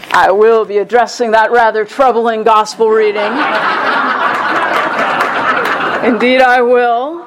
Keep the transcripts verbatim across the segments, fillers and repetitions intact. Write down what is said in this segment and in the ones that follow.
I will be addressing that rather troubling gospel reading. Indeed, I will.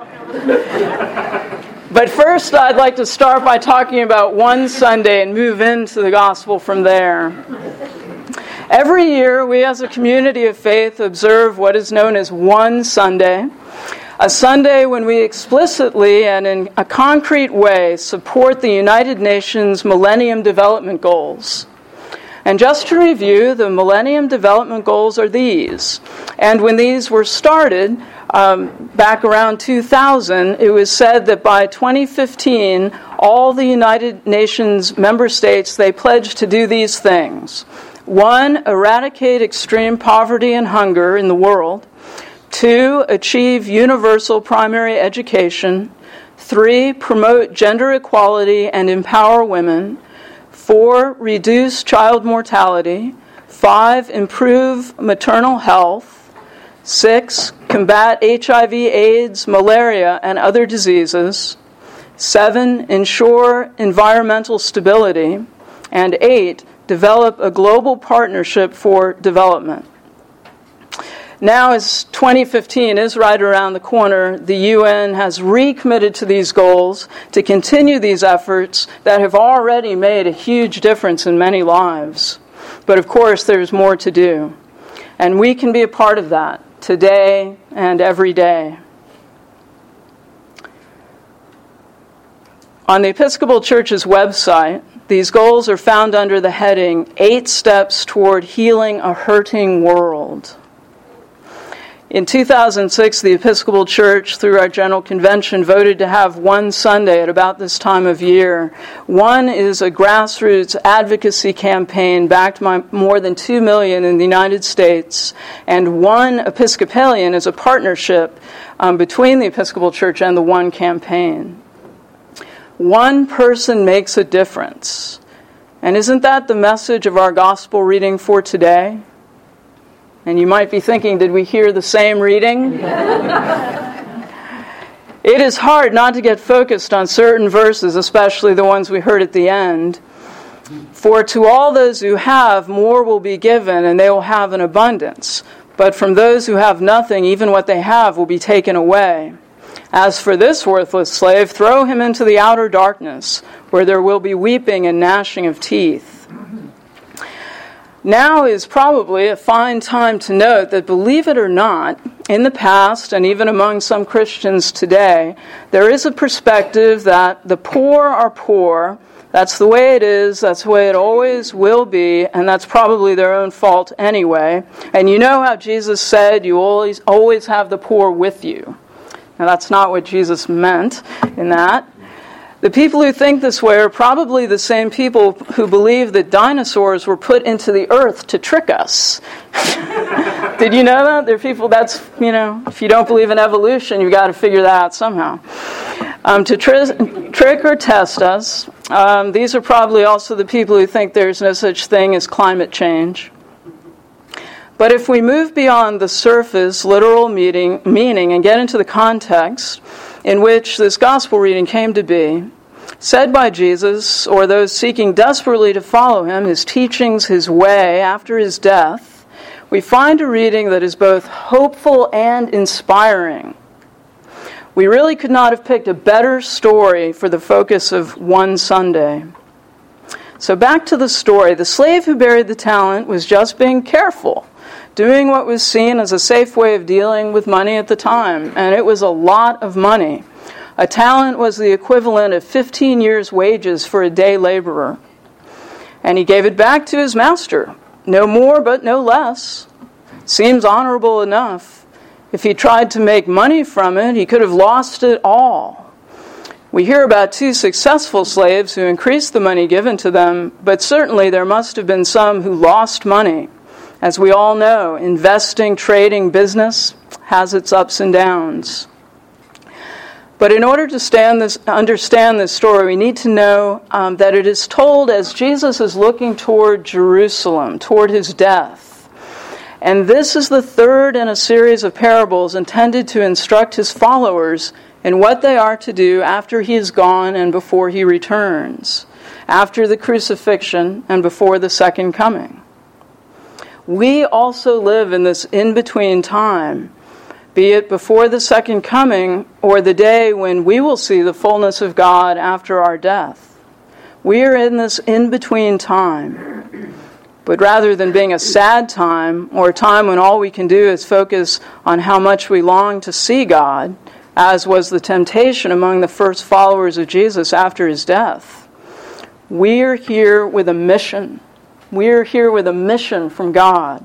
But first, I'd like to start by talking about one Sunday and move into the gospel from there. Every year, we as a community of faith observe what is known as One Sunday, a Sunday when we explicitly and in a concrete way support the United Nations Millennium Development Goals. And just to review, the Millennium Development Goals are these. And when these were started, um, back around two thousand, it was said that by twenty fifteen, all the United Nations member states, they pledged to do these things. One, eradicate extreme poverty and hunger in the world. Two, achieve universal primary education. Three, promote gender equality and empower women. Four, reduce child mortality. Five, improve maternal health. Six, combat H I V, AIDS, malaria, and other diseases. Seven, ensure environmental stability. And eight, develop a global partnership for development. Now, as twenty fifteen is right around the corner, the U N has recommitted to these goals to continue these efforts that have already made a huge difference in many lives. But of course, there's more to do. And we can be a part of that today and every day. On the Episcopal Church's website, these goals are found under the heading, Eight Steps Toward Healing a Hurting World. In two thousand six, the Episcopal Church, through our General Convention, voted to have one Sunday at about this time of year. One is a grassroots advocacy campaign backed by more than two million in the United States, and One Episcopalian is a partnership um, between the Episcopal Church and the One campaign. One person makes a difference. And isn't that the message of our gospel reading for today? And you might be thinking, did we hear the same reading? It is hard not to get focused on certain verses, especially the ones we heard at the end. For to all those who have, more will be given, and they will have an abundance. But from those who have nothing, even what they have will be taken away. As for this worthless slave, throw him into the outer darkness, where there will be weeping and gnashing of teeth. Now is probably a fine time to note that, believe it or not, in the past, and even among some Christians today, there is a perspective that the poor are poor, that's the way it is, that's the way it always will be, and that's probably their own fault anyway. And you know how Jesus said, you always, always have the poor with you. Now that's not what Jesus meant in that. The people who think this way are probably the same people who believe that dinosaurs were put into the earth to trick us. Did you know that? There are people, that's, you know, if you don't believe in evolution, you've got to figure that out somehow. Um, to tri- trick or test us. Um, these are probably also the people who think there's no such thing as climate change. But if we move beyond the surface, literal meaning, meaning and get into the context in which this gospel reading came to be, said by Jesus, or those seeking desperately to follow him, his teachings, his way, after his death, we find a reading that is both hopeful and inspiring. We really could not have picked a better story for the focus of one Sunday. So back to the story. The slave who buried the talent was just being careful, doing what was seen as a safe way of dealing with money at the time, and it was a lot of money. A talent was the equivalent of fifteen years' wages for a day laborer. And he gave it back to his master. No more, but no less. Seems honorable enough. If he tried to make money from it, he could have lost it all. We hear about two successful slaves who increased the money given to them, but certainly there must have been some who lost money. As we all know, investing, trading, business has its ups and downs. But in order to stand this, understand this story, we need to know um, that it is told as Jesus is looking toward Jerusalem, toward his death. And this is the third in a series of parables intended to instruct his followers in what they are to do after he is gone and before he returns, after the crucifixion and before the second coming. we also live in this in-between time, be it before the second coming or the day when we will see the fullness of God after our death. We are in this in-between time. But rather than being a sad time, or a time when all we can do is focus on how much we long to see God, as was the temptation among the first followers of Jesus after his death, we are here with a mission. We are here with a mission from God.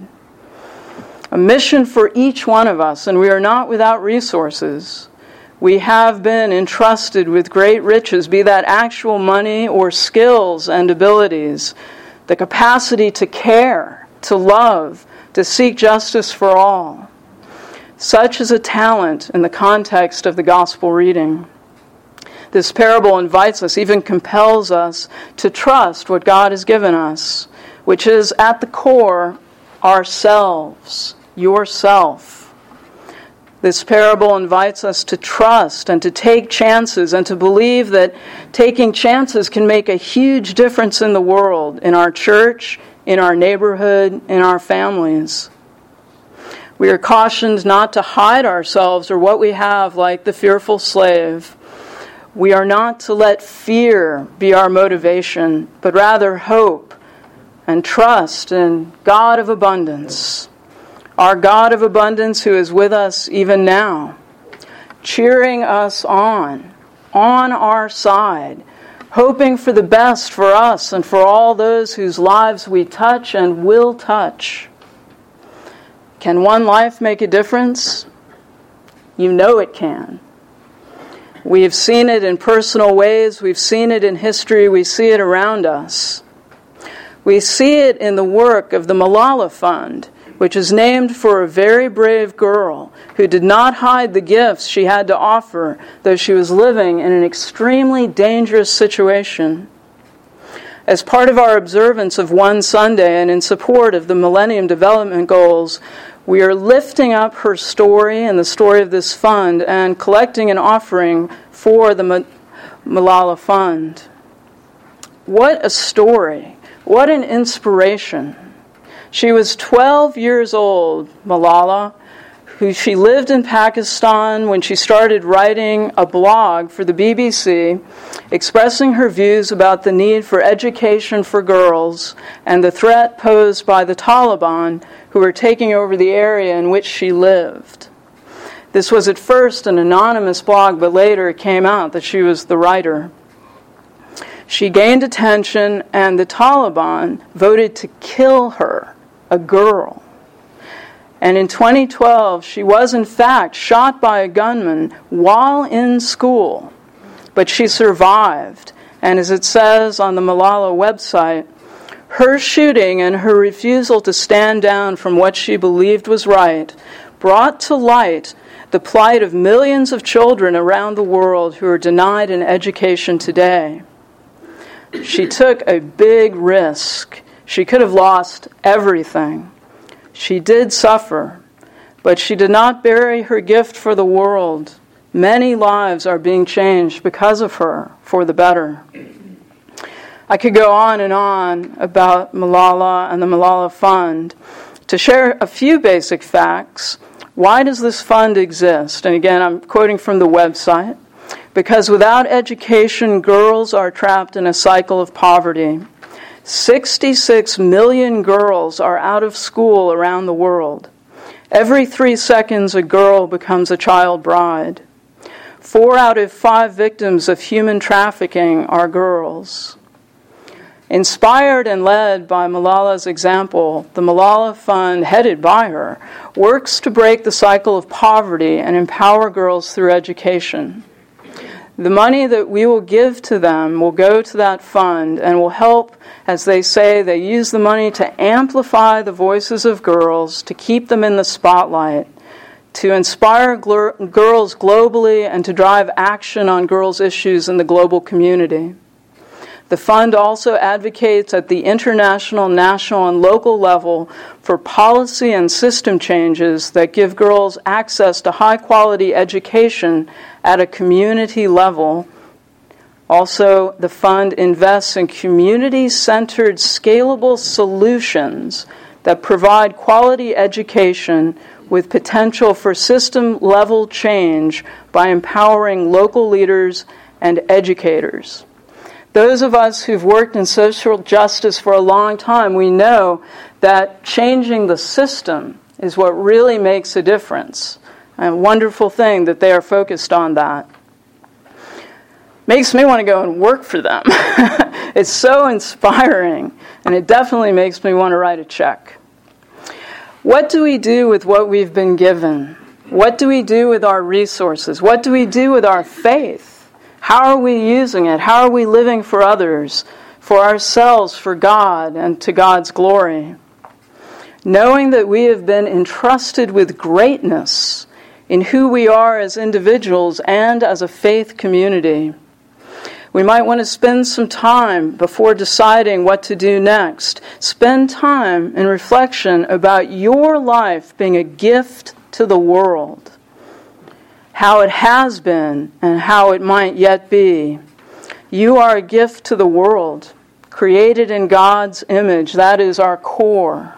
A mission for each one of us, and we are not without resources. We have been entrusted with great riches, be that actual money or skills and abilities, the capacity to care, to love, to seek justice for all. Such is a talent in the context of the gospel reading. This parable invites us, even compels us, to trust what God has given us, which is at the core ourselves, yourself. This parable invites us to trust and to take chances and to believe that taking chances can make a huge difference in the world, in our church, in our neighborhood, in our families. We are cautioned not to hide ourselves or what we have like the fearful slave. We are not to let fear be our motivation, but rather hope and trust in God of abundance. Our God of abundance who is with us even now, cheering us on, on our side, hoping for the best for us and for all those whose lives we touch and will touch. Can one life make a difference? You know it can. We have seen it in personal ways, we've seen it in history, we see it around us. We see it in the work of the Malala Fund, which is named for a very brave girl who did not hide the gifts she had to offer, though she was living in an extremely dangerous situation. As part of our observance of One Sunday and in support of the Millennium Development Goals, we are lifting up her story and the story of this fund and collecting an offering for the Malala Fund. What a story! What an inspiration! She was twelve years old, Malala, who she lived in Pakistan when she started writing a blog for the B B C, expressing her views about the need for education for girls and the threat posed by the Taliban, who were taking over the area in which she lived. This was at first an anonymous blog, but later it came out that she was the writer. She gained attention, and the Taliban voted to kill her, a girl. And in twenty twelve, she was in fact shot by a gunman while in school. But she survived, and as it says on the Malala website, her shooting and her refusal to stand down from what she believed was right brought to light the plight of millions of children around the world who are denied an education today. She took a big risk. She could have lost everything. She did suffer, but she did not bury her gift for the world. Many lives are being changed because of her, for the better. I could go on and on about Malala and the Malala Fund. To share a few basic facts, why does this fund exist? And again, I'm quoting from the website. Because without education, girls are trapped in a cycle of poverty. sixty-six million girls are out of school around the world. Every three seconds, a girl becomes a child bride. Four out of five victims of human trafficking are girls. Inspired and led by Malala's example, the Malala Fund, headed by her, works to break the cycle of poverty and empower girls through education. The money that we will give to them will go to that fund and will help, as they say, they use the money to amplify the voices of girls, to keep them in the spotlight, to inspire gl- girls globally and to drive action on girls' issues in the global community. The fund also advocates at the international, national, and local level for policy and system changes that give girls access to high-quality education at a community level. Also, the fund invests in community-centered, scalable solutions that provide quality education with potential for system-level change by empowering local leaders and educators. Those of us who've worked in social justice for a long time, we know that changing the system is what really makes a difference. A wonderful thing that they are focused on that. Makes me want to go and work for them. It's so inspiring, and it definitely makes me want to write a check. What do we do with what we've been given? What do we do with our resources? What do we do with our faith? How are we using it? How are we living for others, for ourselves, for God, and to God's glory? Knowing that we have been entrusted with greatness in who we are as individuals and as a faith community. We might want to spend some time before deciding what to do next. Spend time in reflection about your life being a gift to the world. How it has been and how it might yet be. You are a gift to the world, created in God's image. That is our core.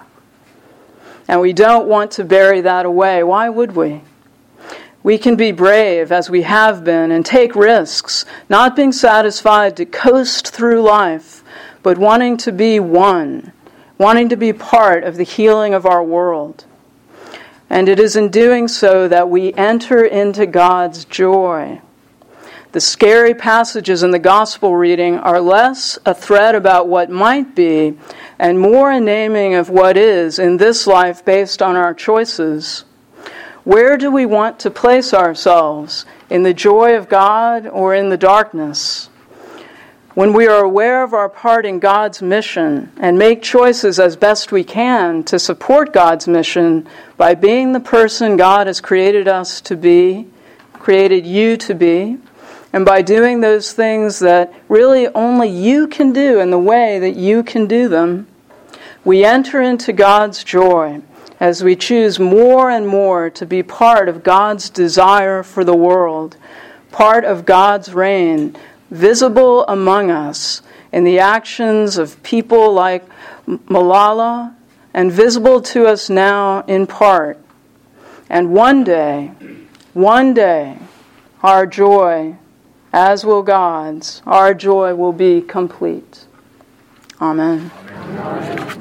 And we don't want to bury that away. Why would we? We can be brave, as we have been, and take risks, not being satisfied to coast through life, but wanting to be one, wanting to be part of the healing of our world. And it is in doing so that we enter into God's joy. The scary passages in the gospel reading are less a threat about what might be and more a naming of what is in this life based on our choices. Where do we want to place ourselves? In the joy of God or in the darkness? When we are aware of our part in God's mission and make choices as best we can to support God's mission by being the person God has created us to be, created you to be, and by doing those things that really only you can do in the way that you can do them, we enter into God's joy as we choose more and more to be part of God's desire for the world, part of God's reign, visible among us in the actions of people like Malala, and visible to us now in part. And one day, one day, our joy, as will God's, our joy will be complete. Amen. Amen.